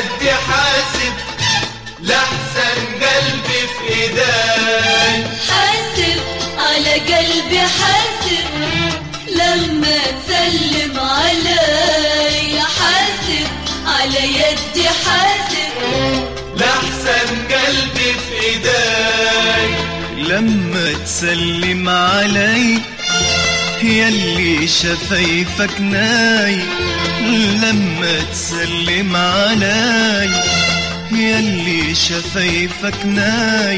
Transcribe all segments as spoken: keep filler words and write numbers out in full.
يدي حاسب لحسن قلبي في ايداي. حاسب على قلبي حاسب لما تسلم علي. حاسب على يدي حاسب لحسن قلبي في ايداي. لما تسلم علي يلي شفايفك ناي. لما تسلم علي يلي شفايفك ناي.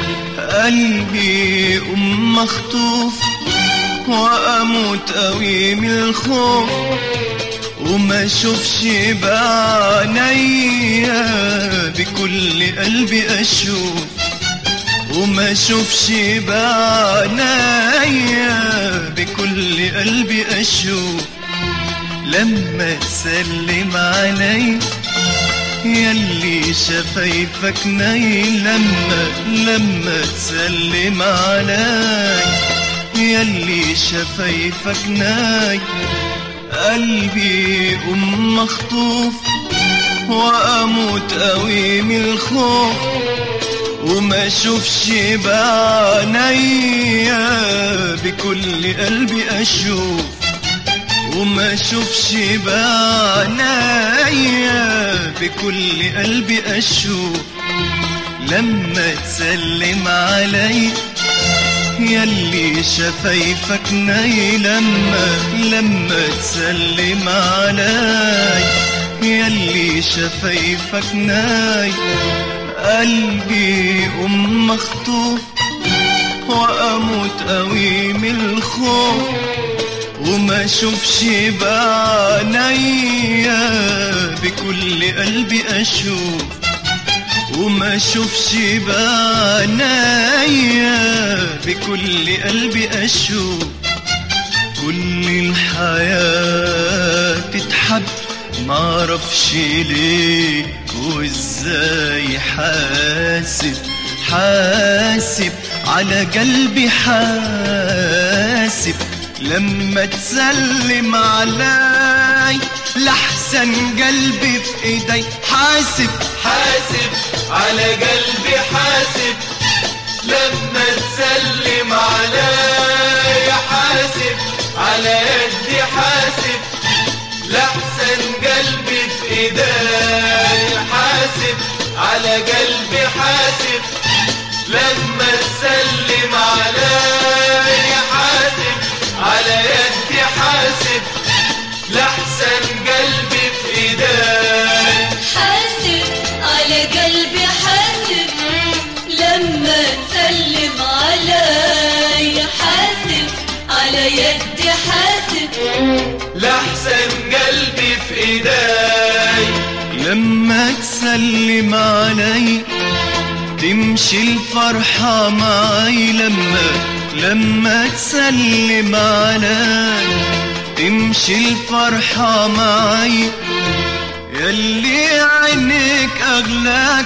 قلبي يقوم مخطوف واموت قوي من الخوف وما اشوفش بعينيا بكل قلبي اشوف وما اشوفش بعينيا بكل قلبي اشوف. لما تسلم علي يلي شفايفك ناي. لما لما تسلم علي يلي شفايفك ناي. قلبي يقوم مخطوف واموت قوي من الخوف وما اشوفش بعينيا بكل قلبي اشوف وما اشوفش بعينيا بكل قلبي اشوف. لما تسلم علي يلي شفايفك ناي. لما لما تسلم علي يلي شفايفك ناي. قلبي يقوم مخطوف واموت قوي من الخوف وما اشوفش بعينيا بكل قلبي اشوف وما اشوفش بعينيا بكل قلبي اشوف. كل الحياة تتحب معرفش ليه وازاي. حاسب حاسب على قلبي حاسب لما تسلم علي لحسن قلبي في ايدي. حاسب حاسب على قلبي حاسب لما تسلم علي. حاسب على يدي حاسب لحسن قلبي في ايداي. حاسب على قلبي حاسب لما تسلم علي. حاسب على يدي حاسب لحسن قلبي في ايداي. حاسب على قلبي حاسب لما تسلم علي. حاسب على يدي حاسب لحسن قلبي في ايداي. لما تسلم علي تمشي الفرحة معي. لما لما تسلم علي تمشي الفرحة معي. يلي عينيك أغلاك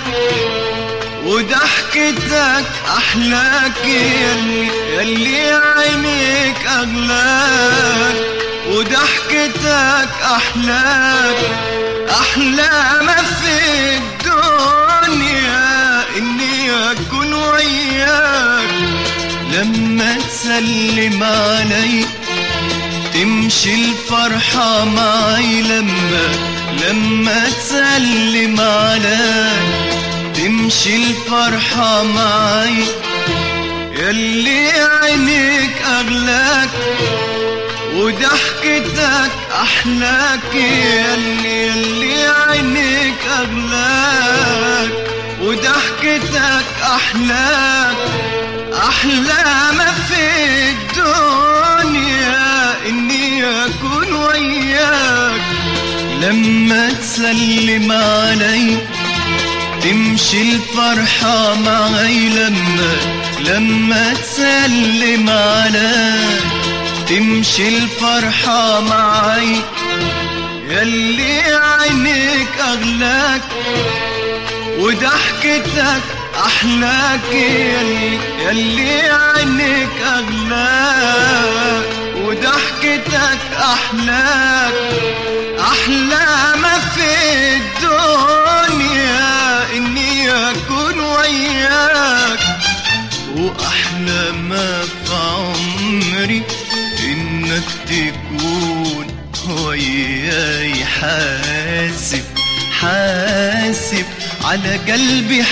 وضحكتك أحلاك. يلي يلي عينيك أغلاك وضحكتك أحلاك. أحلى ما في الدنيا إني أكون وياك. لما تسلم علي تمشي الفرحة معي. لما لما تسلم علي تمشي الفرحة معي. يلي عينيك أغلاك وضحكتك أحلاك. يلي يلي عينيك أغلاك وضحكتك أحلاك. أحلى ما في الدنيا إني أكون وياك. لما تسلم علي تمشي الفرحة معي. لما لما تسلم علي تمشي الفرحة معي. يلي عينيك أغلاك وضحكتك أحلاك. يلي يلي عينيك أغلاك وضحكتك أحلاك. أحلى ما في الدنيا ما في عمري إنك تكون وياي حاسب حاسب على قلبي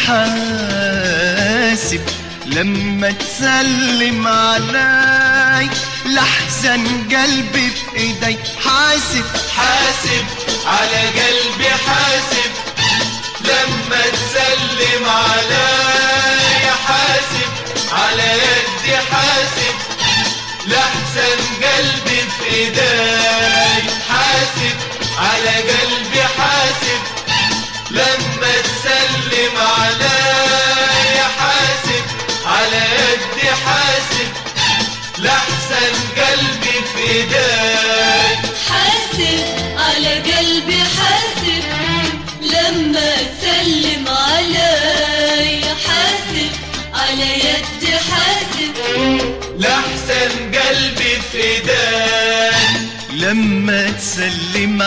حاسب لما تسلم علي لحسن قلبي في ايدي حاسب حاسب على قلبي حاسب لما تسلم علي حاسب على يدي حاسب لحسن قلبي في ايدي حاسب على قلبي حاسب لما تسلم علي حاسب على يدي حاسب لحسن قلبي في ايدي حاسب على قلبي حاسب لما تسلم علي حاسب على يدي حاسب لحسن قلبي في ايدي لما تسلم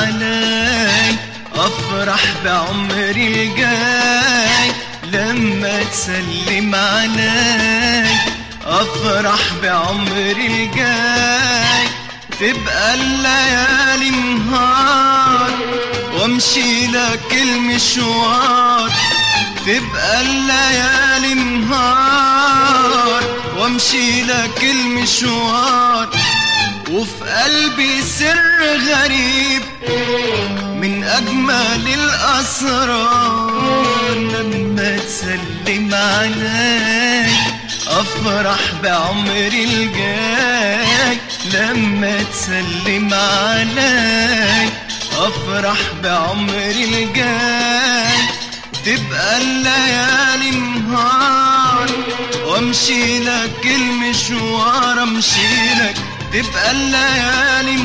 علي افرح بعمري الجاي لما تسلم علي افرح بعمري الجاي تبقى الليالي نهار وامشي لك المشوار تبقى الليالي نهار وامشي لك المشوار وفي قلبي سر غريب من أجمل الأسرار لما تسلم علي أفرح بعمري الجاي لما تسلم علي أفرح بعمري الجاي تبقى الليالي نهار وامشي لك المشوار امشي لك تبقى الليالي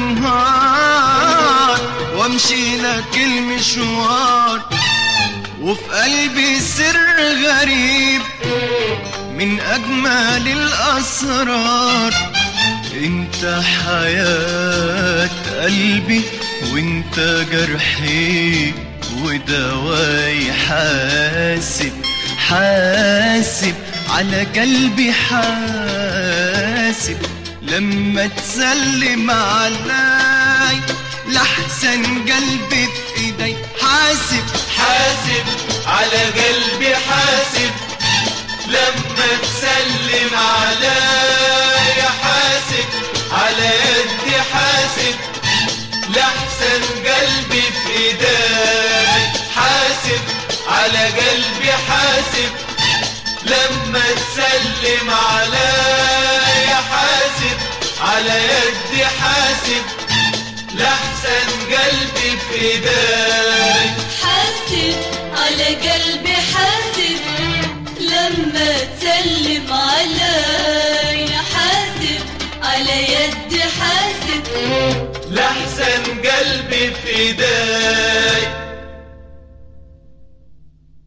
نهار وامشي لك المشوار وفي قلبي سر غريب من أجمل الأسرار انت حياة قلبي وانت جرحي ودواي حاسب حاسب على قلبي حاسب لما تسلم علي لحسن قلبي في ايدي حاسب حاسب على قلبي حاسب لما تسلم علي حاسب على يدي حاسب لحسن قلبي في ايدي حاسب على قلبي حاسب لما تسلم علي حاسب على يدي حاسب لحسن قلبي في ايدي حاسب على قلبي حاسب لما تسلم علي حاسب على يدي حاسب لحسن قلبي في ايدي